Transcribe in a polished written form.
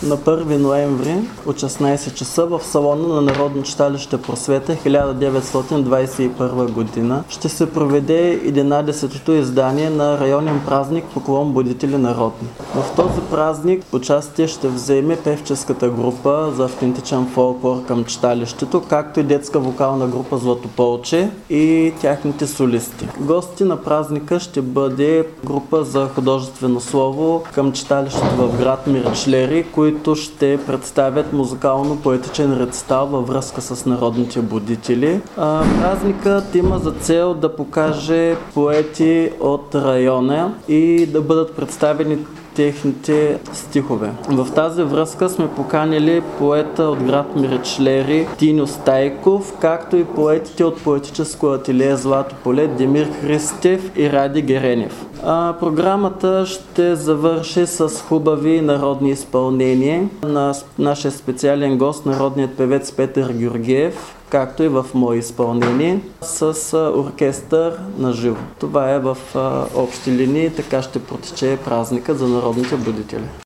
На 1 ноември от 16 часа в салона на Народно читалище Просвета 1921 година ще се проведе 11-то издание на районен празник Поклон будители народни. В този празник участие ще вземе певческата група за автентичен фолклор към читалището, както и детска вокална група Златополче и тяхните солисти. Гости на празника ще бъде група за художествено слово към читалището в град Миричлери, които ще представят музикално-поетичен рецитал във връзка с народните будители. Празникът има за цел да покаже поети от района и да бъдат представени техните стихове. В тази връзка сме поканили поета от град Миричлери Тиньо Стайков, както и поетите от поетическо ателие Злато поле Демир Христев и Ради Геренев. Програмата ще завърши с хубави народни изпълнения на нашия специален гост, народният певец Петър Георгиев, както и в мое изпълнение, с оркестър на живо. Това е в общи линии, така ще протече празника за народните будители.